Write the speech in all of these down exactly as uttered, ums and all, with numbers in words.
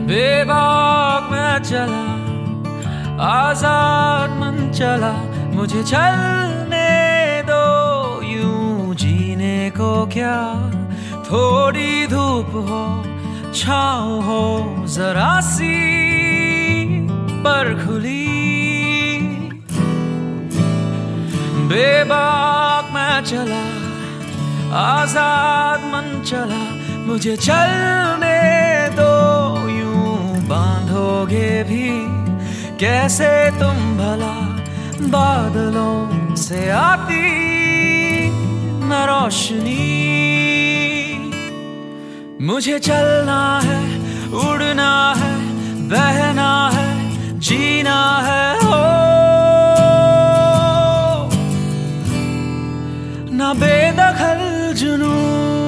बेबाक मैं चला, आजाद मन चला, मुझे चलने दो यूं जीने को क्या। थोड़ी धूप हो, छाँव हो जरा सी पर खुली। बेबाक मैं चला, आजाद मन चला, मुझे चलने दो यूं बांधोगे भी कैसे तुम भला बादलों से आती न रोशनी। मुझे चलना है, उड़ना है, बहना है, जीना है हो ना बेदखल जुनून।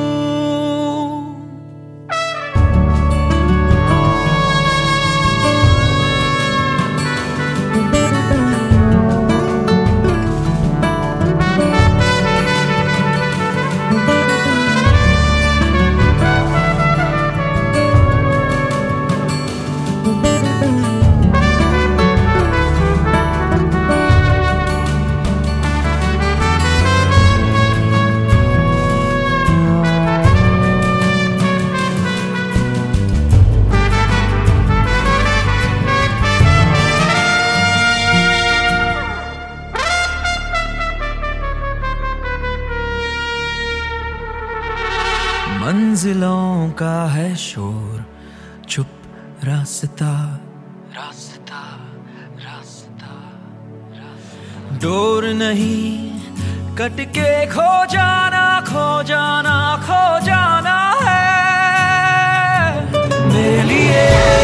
मंजिलों का है शोर, चुप रास्ता रास्ता रास्ता रास्ता। डोर नहीं कट के खो जाना, खो जाना, खो जाना है मेरे लिए।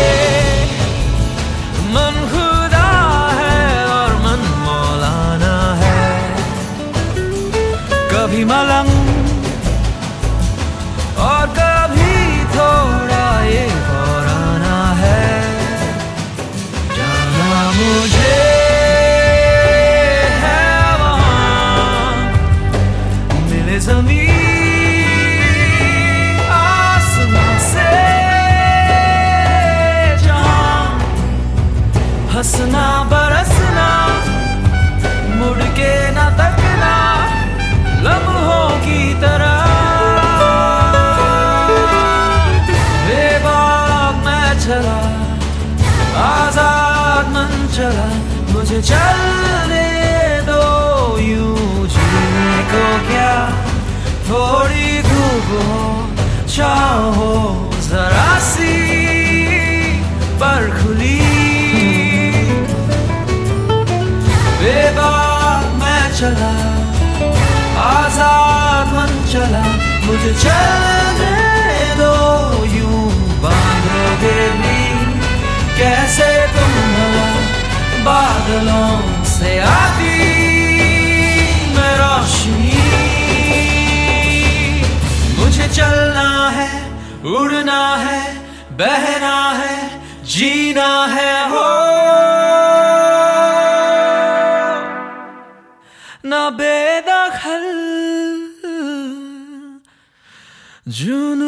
मन खुदा है और मन मौलाना है, कभी मलंग और कभी थोड़ा ये पुराना है। जाना मुझे है वहाँ मिले ज़मीन आसमां से, जहाँ हंसना बरसना मुड़ के ना तकना लम्हों की तरह। चला, आजाद मन चला, मुझे चलने दो यूं जीने को क्या। थोड़ी धूप हो, छाँव हो जरा सी पर खुली। बेबाक मैं चला, आजाद मन चला, मुझे चलने दो यूं बांधोगे भी कैसे तुम भला बादलों से आती मैं रोशनी। मुझे चलना है, उड़ना है, बहना है, जीना है हो ना बेदखल जुनून।